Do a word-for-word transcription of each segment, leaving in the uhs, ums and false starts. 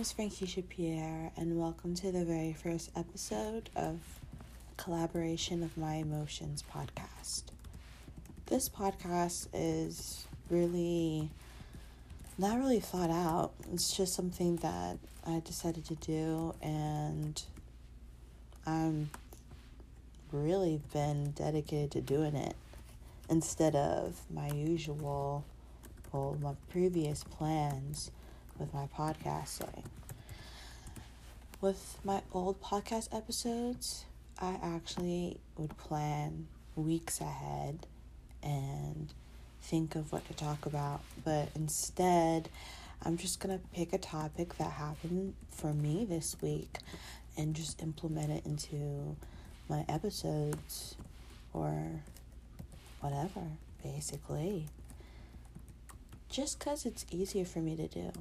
is Frankisha Pierre, and welcome to the very first episode of Collaboration of My Emotions podcast. This podcast is really not really thought out. It's just something that I decided to do, and I'm really been dedicated to doing it instead of my usual, well, my previous plans with my podcasting. With my old podcast episodes, I actually would plan weeks ahead and think of what to talk about, but instead I'm just gonna pick a topic that happened for me this week and just implement it into my episodes or whatever, basically, just because it's easier for me to do.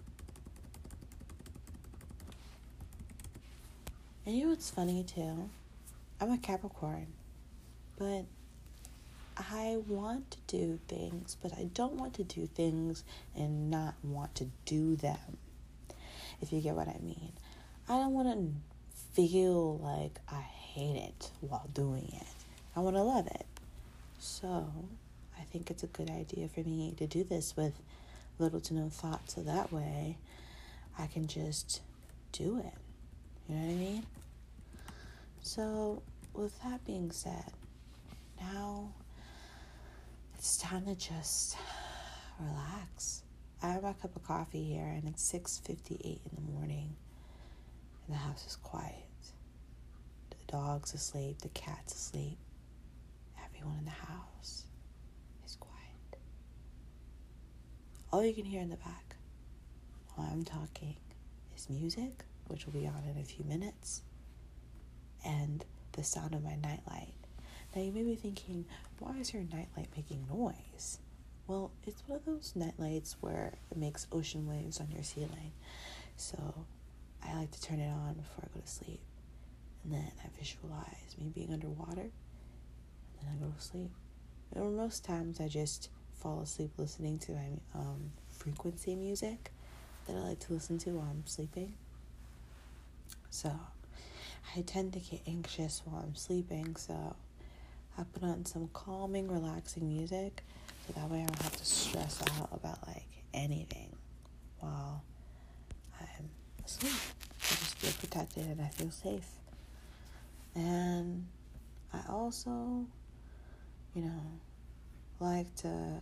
And you know what's funny too? I'm a Capricorn, but I want to do things, but I don't want to do things and not want to do them, if you get what I mean. I don't want to feel like I hate it while doing it. I want to love it. So I think it's a good idea for me to do this with little to no thought, so that way I can just do it. You know what I mean? So, with that being said, now it's time to just relax. I have my cup of coffee here, and it's six fifty-eight in the morning, and the house is quiet. The dog's asleep, the cat's asleep. Everyone in the house is quiet. All you can hear in the back while I'm talking is music, which will be on in a few minutes, and the sound of my nightlight. Now you may be thinking, why is your nightlight making noise? Well, it's one of those nightlights where it makes ocean waves on your ceiling. So I like to turn it on before I go to sleep. And then I visualize me being underwater, and then I go to sleep. And most times I just fall asleep listening to my um, frequency music that I like to listen to while I'm sleeping. So I tend to get anxious while I'm sleeping, so I put on some calming, relaxing music, so that way I don't have to stress out about, like, anything while I'm asleep. I just feel protected and I feel safe. And I also, you know, like to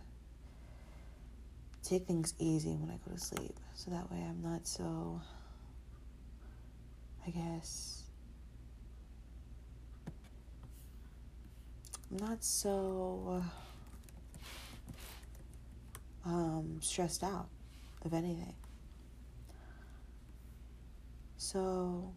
take things easy when I go to sleep, so that way I'm not so, I guess, I'm not so um, stressed out of anything. So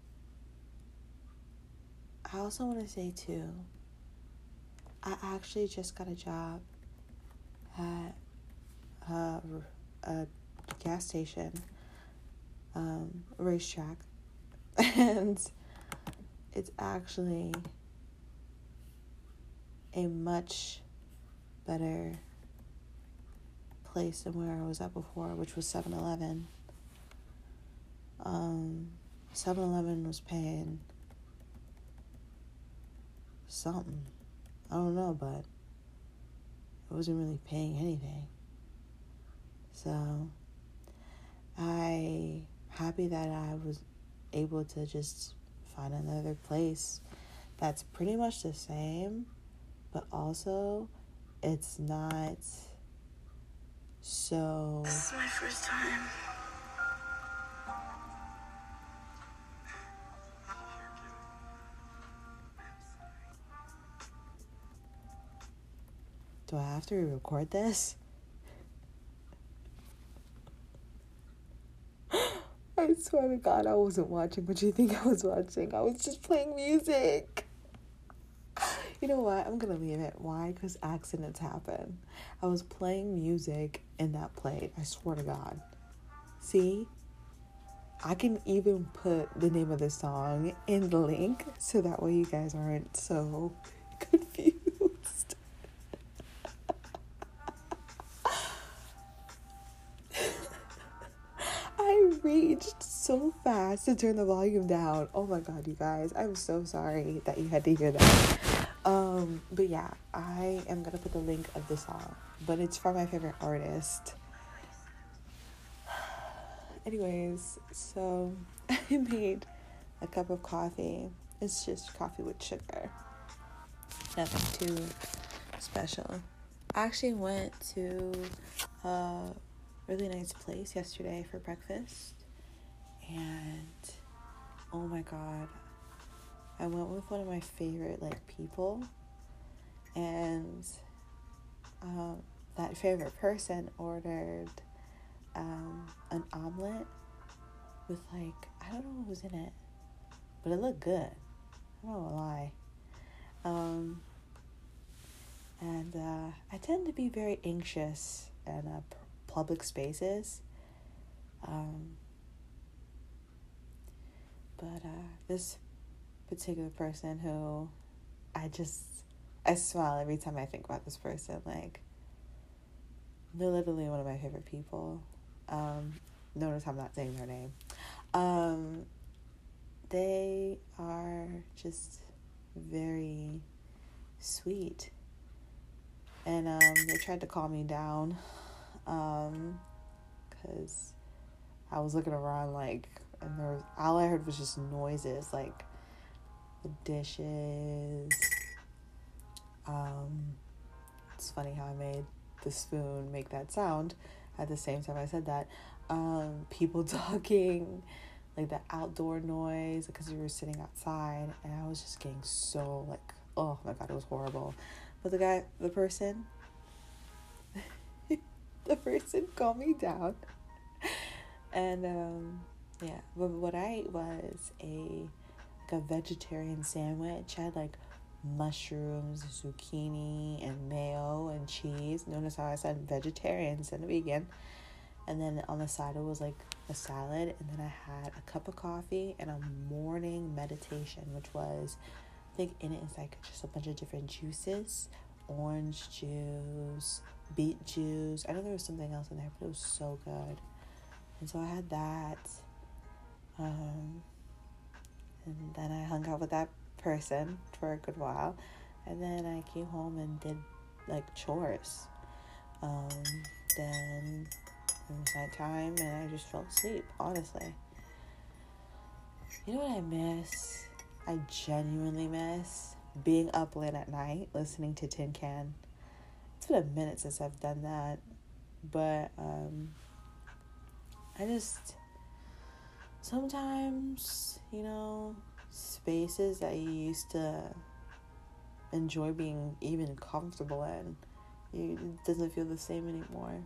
I also want to say too, I actually just got a job at a, a gas station, um, a racetrack, and it's actually a much better place than where I was at before, which was seven eleven. Um, seven eleven was paying something. I don't know, but it wasn't really paying anything. So I'm happy that I was able to just find another place that's pretty much the same, but also it's not so... This is my first time. Do I have to re-record this? I swear to God, I wasn't watching what you think I was watching. I was just playing music. You know what? I'm going to leave it. Why? Because accidents happen. I was playing music and that played. I swear to God. See? I can even put the name of the song in the link so that way you guys aren't so confused. I reached so fast to turn the volume down. Oh my god, you guys. I'm so sorry that you had to hear that. Um, but yeah, I am gonna put the link of the song. But it's from my favorite artist. Anyways, so I made a cup of coffee. It's just coffee with sugar. Nothing too special. I actually went to a really nice place yesterday for breakfast. And oh my god, I went with one of my favorite like people, and um, that favorite person ordered um, an omelet with like, I don't know what was in it, but it looked good. I'm not gonna lie. Um, and uh, I tend to be very anxious in uh, p- public spaces. Um, But uh, this particular person who I just, I smile every time I think about this person. Like, they're literally one of my favorite people. Um, notice I'm not saying their name. Um, they are just very sweet. And um, they tried to calm me down um, because I was looking around like, and there was, all I heard was just noises, like the dishes. Um, it's funny how I made the spoon make that sound at the same time I said that. Um, people talking, like the outdoor noise, because we were sitting outside, and I was just getting so like, oh my god, it was horrible. But the guy, the person, the person calmed me down, and um. Yeah, but what I ate was a like a vegetarian sandwich. I had like mushrooms, zucchini, and mayo and cheese. Notice how I said vegetarian instead of vegan. And then on the side it was like a salad, and then I had a cup of coffee and a morning meditation, which was, I think in it is like just a bunch of different juices, orange juice, beet juice. I know there was something else in there, but it was so good. And so I had that. Um, and then I hung out with that person for a good while, and then I came home and did like chores. Um, then it was nighttime, and I just fell asleep, honestly. You know what I miss? I genuinely miss being up late at night listening to Tin Can. It's been a minute since I've done that, but um, I just... sometimes, you know, spaces that you used to enjoy being even comfortable in, you, it doesn't feel the same anymore.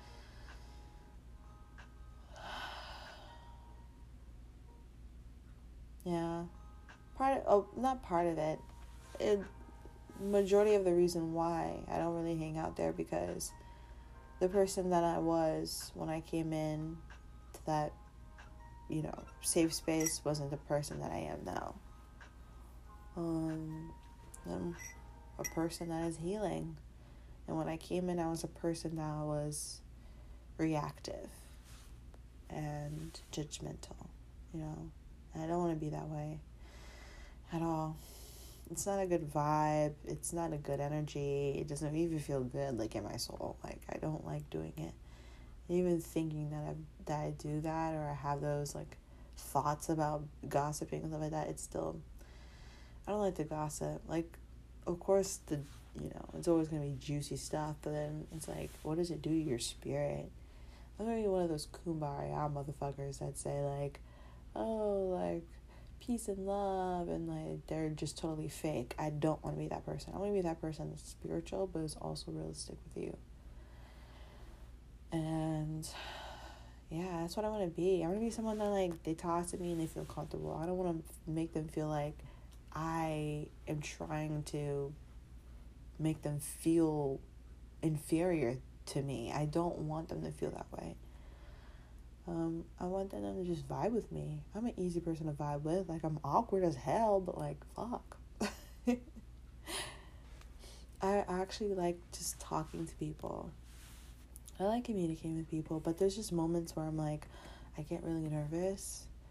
Yeah. Part of, oh, not part of it. It, majority of the reason why I don't really hang out there, because the person that I was when I came in to that, you know, safe space wasn't the person that I am now. Um, I'm a person that is healing. And when I came in, I was a person that was reactive and judgmental, you know. And I don't want to be that way at all. It's not a good vibe. It's not a good energy. It doesn't even feel good, like, in my soul. Like, I don't like doing it. Even thinking that I that I do that, or I have those like thoughts about gossiping and stuff like that, it's still, I don't like to gossip. Like, of course, the you know it's always gonna be juicy stuff, but then it's like, what does it do to your spirit? I'm gonna be one of those kumbaya motherfuckers that say like, oh, like peace and love, and like they're just totally fake. I don't want to be that person. I want to be that person that's spiritual but is also realistic with you. And yeah, that's what I want to be. I want to be someone that, like, they talk to me and they feel comfortable. I don't want to make them feel like I am trying to make them feel inferior to me. I don't want them to feel that way. Um, I want them to just vibe with me. I'm an easy person to vibe with. Like, I'm awkward as hell, but, like, fuck. I actually like just talking to people. I like communicating with people, but there's just moments where I'm like, I get really nervous,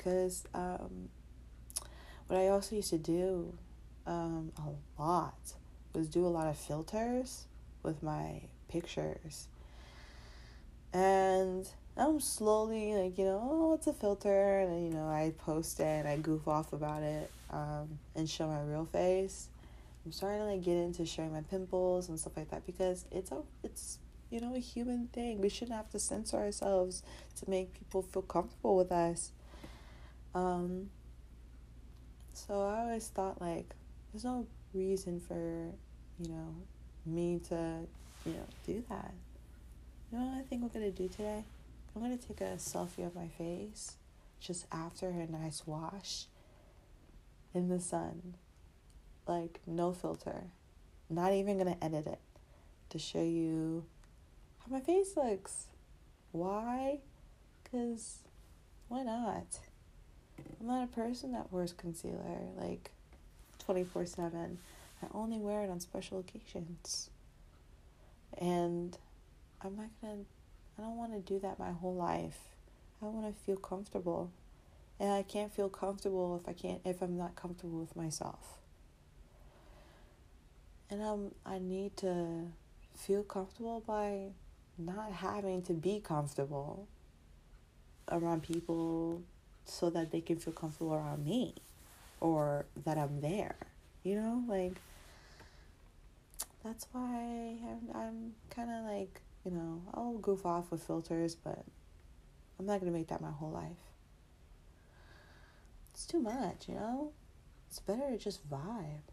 Because um, what I also used to do um, a lot was do a lot of filters with my pictures. And I'm slowly, like, you know, oh, it's a filter. And, you know, I post it and I goof off about it um, and show my real face. I'm starting to, like, get into showing my pimples and stuff like that because it's, a, it's you know, a human thing. We shouldn't have to censor ourselves to make people feel comfortable with us. Um, so I always thought, like, there's no reason for, you know, me to, you know, do that. You know what I think we're going to do today? I'm going to take a selfie of my face just after a nice wash in the sun. Like, no filter. Not even going to edit it to show you how my face looks. Why? Because why not? I'm not a person that wears concealer like twenty-four seven. I only wear it on special occasions. And I'm not going to, I don't want to do that my whole life. I want to feel comfortable. And I can't feel comfortable if I can't, if I'm not comfortable with myself. And um, I need to feel comfortable by not having to be comfortable around people so that they can feel comfortable around me or that I'm there. You know, like, that's why I'm, I'm kind of like, you know, I'll goof off with filters, but I'm not going to make that my whole life. It's too much, you know? It's better to just vibe.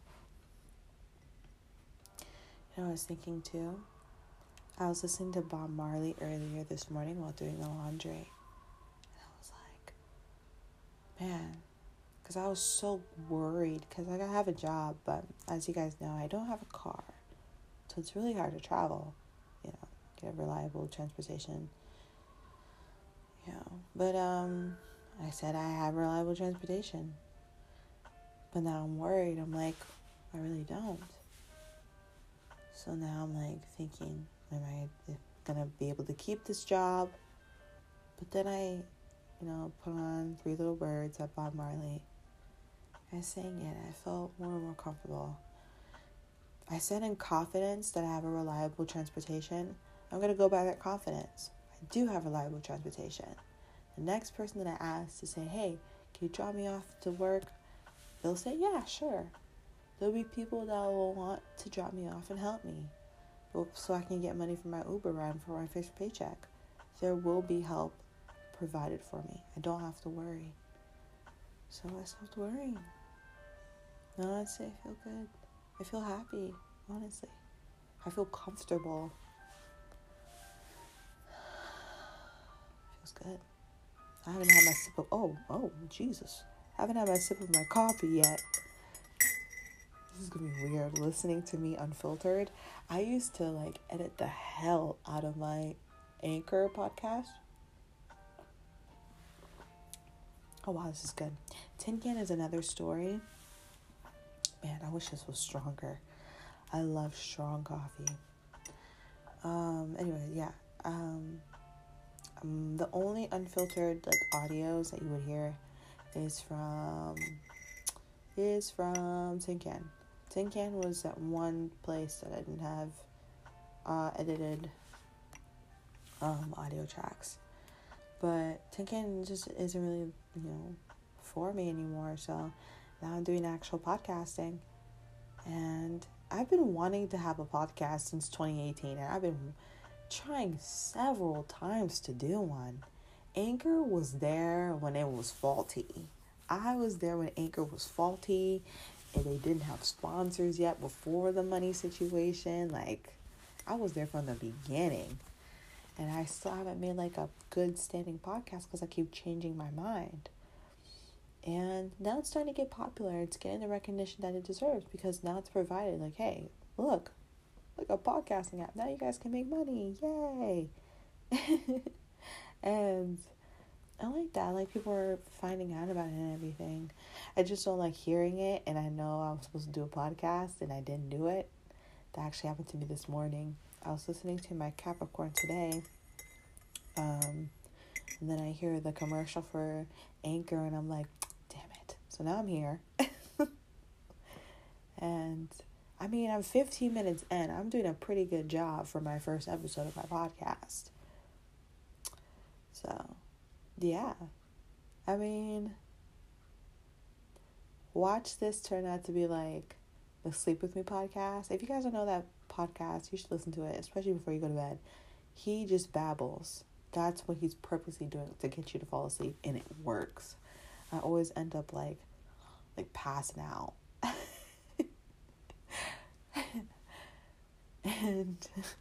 You know, I was thinking too, I was listening to Bob Marley earlier this morning while doing the laundry. And I was like, man, because I was so worried, because like, I have a job, but as you guys know, I don't have a car. So it's really hard to travel, you know, get reliable transportation. You know, but um, I said I have reliable transportation. But now I'm worried. I'm like, I really don't. So now I'm like thinking, am I gonna be able to keep this job? But then I, you know, put on Three Little Birds by Bob Marley. I sang it. I felt more and more comfortable. I said in confidence that I have a reliable transportation. I'm gonna go by that confidence. I do have reliable transportation. The next person that I ask to say, hey, can you drop me off to work? They'll say, yeah, sure. There'll be people that will want to drop me off and help me so I can get money for my Uber ride for my first paycheck. There will be help provided for me. I don't have to worry. So I stopped worrying. Now honestly, I feel good. I feel happy, honestly. I feel comfortable. Feels good. I haven't had my sip of, oh, oh, Jesus. I haven't had my sip of my coffee yet. This is going to be weird, listening to me unfiltered. I used to, like, edit the hell out of my Anchor podcast. Oh, wow, this is good. Tin Can is another story. Man, I wish this was stronger. I love strong coffee. Um, anyway, yeah. Um, um, the only unfiltered, like, audios that you would hear is from, is from Tin Can. Tin Can was that one place that I didn't have uh, edited um, audio tracks. But Tin Can just isn't really, you know, for me anymore. So now I'm doing actual podcasting. And I've been wanting to have a podcast since twenty eighteen. And I've been trying several times to do one. Anchor was there when it was faulty. I was there when Anchor was faulty. And they didn't have sponsors yet before the money situation. Like, I was there from the beginning. And I still haven't made, like, a good standing podcast because I keep changing my mind. And now it's starting to get popular. It's getting the recognition that it deserves because now it's provided. Like, hey, look, like a podcasting app. Now you guys can make money. Yay. And I like that. Like, people are finding out about it and everything. I just don't like hearing it. And I know I was supposed to do a podcast and I didn't do it. That actually happened to me this morning. I was listening to my Capricorn today, um, and then I hear the commercial for Anchor, and I'm like, damn it. So now I'm here. And I mean, I'm fifteen minutes in. I'm doing a pretty good job for my first episode of my podcast. So, yeah. I mean, watch this turn out to be like the Sleep With Me podcast. If you guys don't know that podcast, you should listen to it, especially before you go to bed. He just babbles. That's what he's purposely doing to get you to fall asleep, and it works. I always end up like, like passing out. and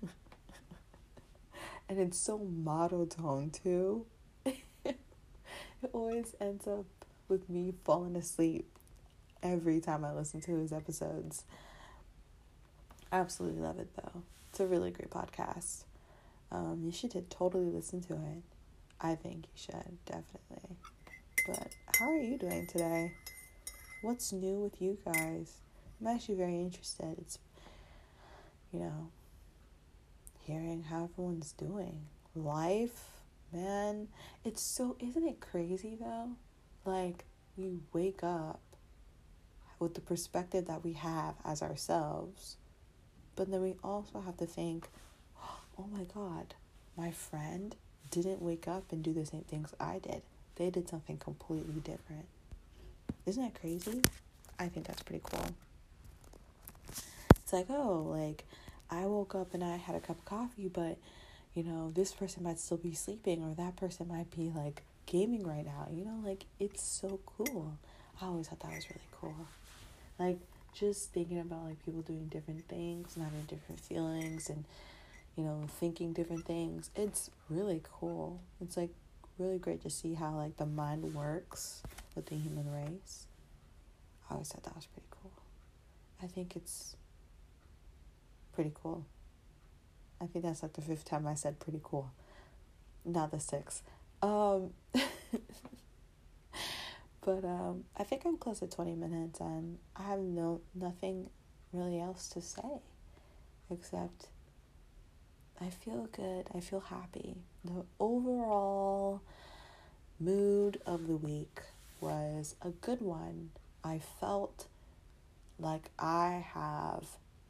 and it's so monotone too. It always ends up with me falling asleep every time I listen to his episodes. Absolutely love it though. It's a really great podcast. Um, you should totally listen to it. I think you should, definitely. But how are you doing today? What's new with you guys? I'm actually very interested. It's, you know, hearing how everyone's doing. Life, man, it's so, isn't it crazy though? Like, we wake up with the perspective that we have as ourselves, but then we also have to think, oh my God, my friend didn't wake up and do the same things I did. They did something completely different. Isn't that crazy? I think that's pretty cool. It's like, oh, like, I woke up and I had a cup of coffee, but, you know, this person might still be sleeping, or that person might be, like, gaming right now. You know, like, it's so cool. I always thought that was really cool. Like, just thinking about, like, people doing different things and having different feelings and, you know, thinking different things. It's really cool. It's, like, really great to see how, like, the mind works with the human race. I always thought that was pretty cool. I think it's pretty cool. I think that's, like, the fifth time I said pretty cool. Not the sixth. Um, but, um, I think I'm close to twenty minutes, and I have no, nothing really else to say, except I feel good. I feel happy. The overall mood of the week was a good one. I felt like I have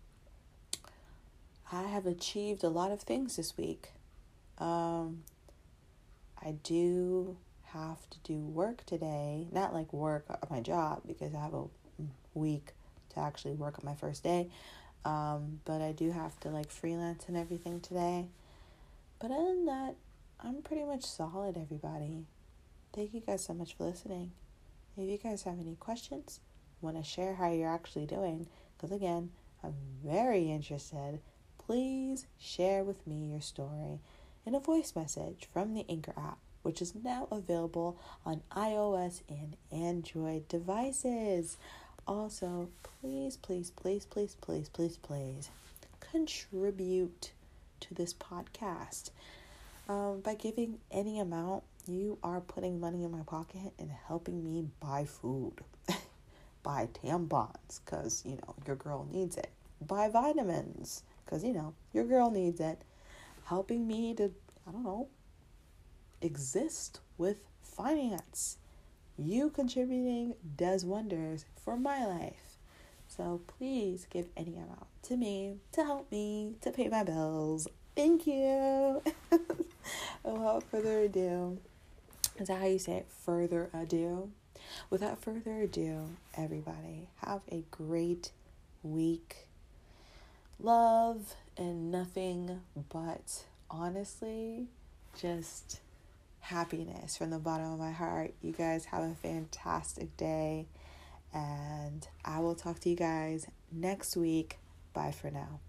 I have achieved a lot of things this week. Um, I do have to do work today. Not like work at my job, because I have a week to actually work on my first day. Um, but I do have to like freelance and everything today. But other than that, I'm pretty much solid, everybody. Thank you guys so much for listening. If you guys have any questions, want to share how you're actually doing, because again, I'm very interested, please share with me your story in a voice message from the Anchor app, which is now available on iOS and Android devices. Also, please, please, please, please, please, please, please contribute to this podcast. Um, by giving any amount, you are putting money in my pocket and helping me buy food. Buy tampons, because, you know, your girl needs it. Buy vitamins, because, you know, your girl needs it. Helping me to, I don't know, exist with finance. You contributing does wonders for my life. So please give any amount to me to help me to pay my bills. Thank you. Without further ado, is that how you say it? Further ado? Without further ado, everybody, have a great week. Love and nothing but, honestly, just happiness from the bottom of my heart. You guys have a fantastic day, and I will talk to you guys next week. Bye for now.